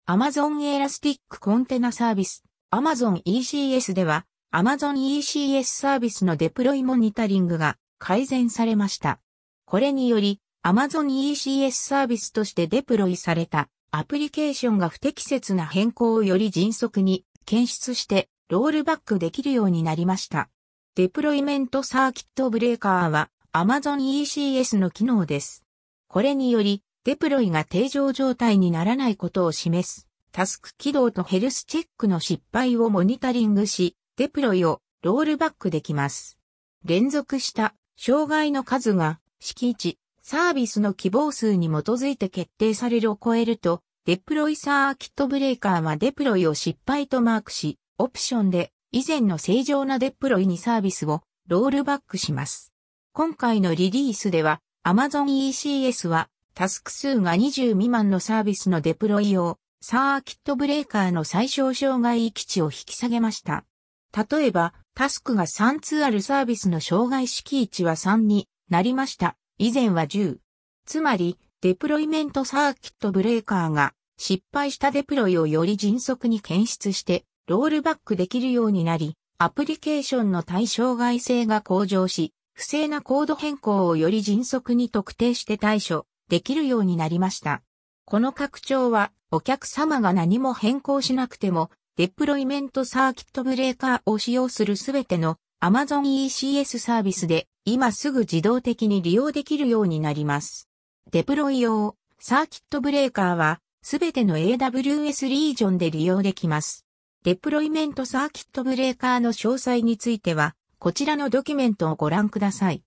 Amazon エラスティックコンテナサービス、Amazon ECS では、Amazon ECS サービスのデプロイモニタリングが改善されました。これにより、Amazon ECS サービスとしてデプロイされたアプリケーションが不適切な変更をより迅速に検出してロールバックできるようになりました。デプロイメントサーキットブレーカーは Amazon ECS の機能です。これにより、デプロイが定常状態にならないことを示すタスク起動とヘルスチェックの失敗をモニタリングし、デプロイをロールバックできます。連続した障害の数が敷地、サービスの希望数に基づいて決定されるを超えると、デプロイサーキットブレーカーはデプロイを失敗とマークし、オプションで以前の正常なデプロイにサービスをロールバックします。今回のリリースでは Amazon ECS はタスク数が20未満のサービスのデプロイ用サーキットブレーカーの最小障害域値を引き下げました。例えばタスクが3つあるサービスの障害式位値は3になりました。以前は10。つまりデプロイメントサーキットブレーカーが失敗したデプロイをより迅速に検出してロールバックできるようになり、アプリケーションの対障害性が向上し、不正なコード変更をより迅速に特定して対処できるようになりました。この拡張はお客様が何も変更しなくても、デプロイメントサーキットブレーカーを使用するすべての Amazon ECS サービスで今すぐ自動的に利用できるようになります。デプロイ用サーキットブレーカーはすべての AWS リージョンで利用できます。デプロイメントサーキットブレーカーの詳細については、こちらのドキュメントをご覧ください。